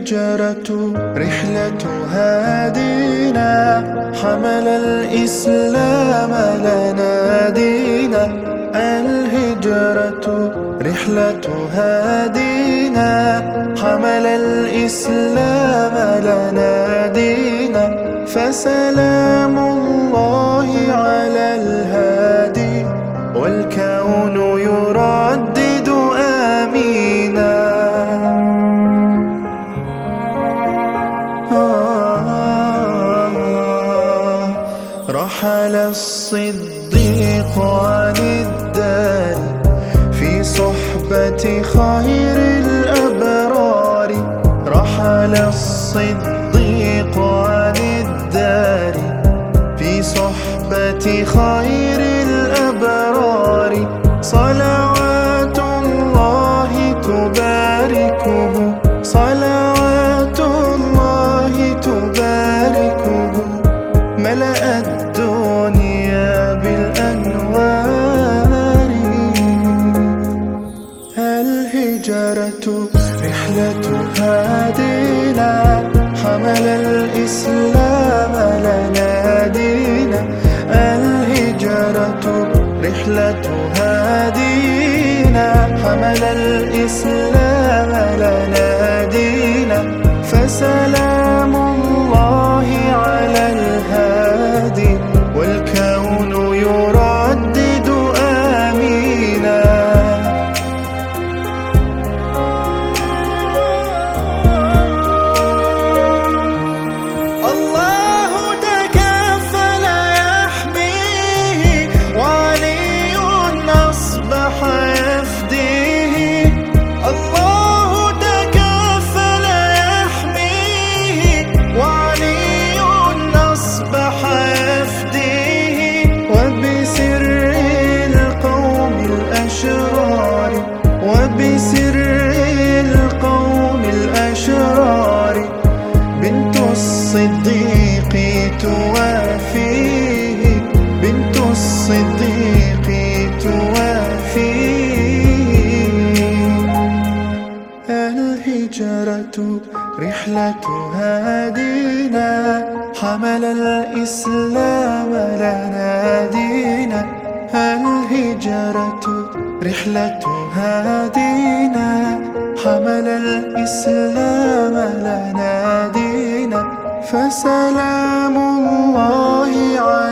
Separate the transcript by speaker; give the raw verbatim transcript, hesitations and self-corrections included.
Speaker 1: الهجرة رحلة هادينا، حمل الإسلام لنا دينا. الهجرة رحلة هادينا، حمل الإسلام لنا دينا. فسلام الله على الهادي، والكون يردد آمينا. رحل الصديق عن الدار في صحبة خير الأبرار. رحل الصديق عن الدار في صحبة خير الأبرار. صلوات الله تباركه، صلوات الله تباركه. ملأ الدنيا بالأنوار. الهجرة رحلة هادينا، حمل الإسلام لنا دينا. الهجرة رحلة هادينا، حمل الإسلام لنا دينا. فسلام الله على الهادي، والكون يردد آمينا. الله تكفل يحميه، وعلي أصبح يفديه. الله تكفل يحميه، وعلي أصبح يفديه. وبسر القوم الأشرار، وبسر القوم الأشرار، بنت الصديق توافيه، بنت الصديق توافيه. الهجرة رحلة هادينا، حمل الإسلام لنا دينا. الهجرة رحلة هادينا، حمل الإسلام لنا دينا. فسلام الله على